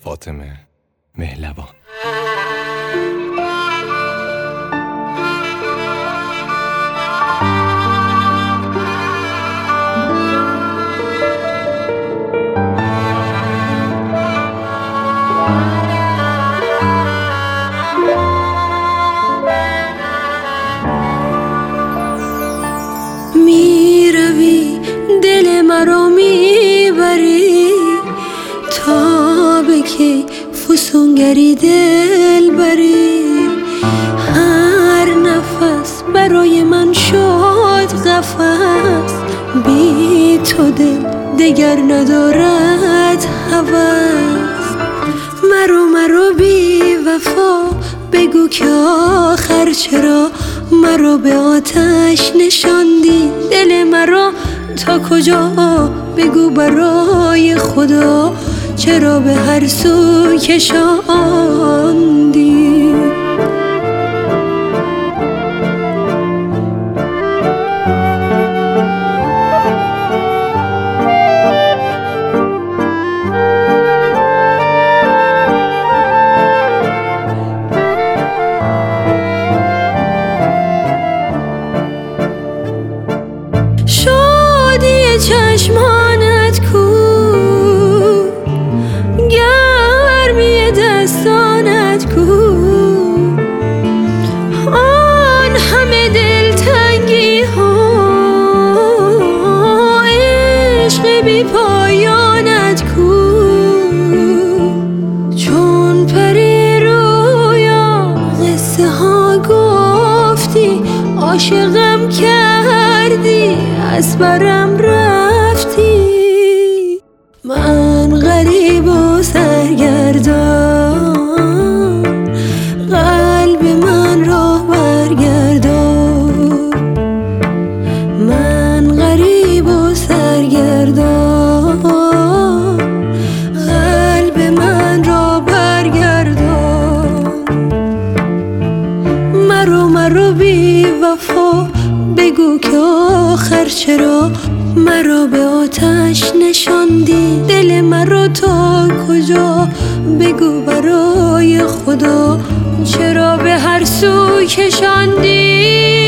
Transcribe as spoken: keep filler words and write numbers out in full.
فاطمه مهلبان. می روی دل مرا میبری تا به کی فسونگری دل بری. هر نفس برای من شد قفس، بی تو دل دگر ندارد هوس. مرو مرو بی وفا بگو که آخر چرا مرا به آتش نشاندی. دل مرا تا کجا بگو برای خدا چرا به هر سو کشاندی. شادی چشمانت کو، گرمی دستانت کو، آن همه دلتنگی ها، عشق بی پایانت کو. چون پری رویا قصه ها گفتی، عاشقم کردی از برم رفتی. من غریب و سرگردان، قلب من را برگردان. من غریب و سرگردان، قلب من را برگردان. مرو مرو بی وفا بگو که آخر چرا مرا به آتش نشاندی. دل مرا تا کجا بگو برای خدا چرا به هر سو کشاندی.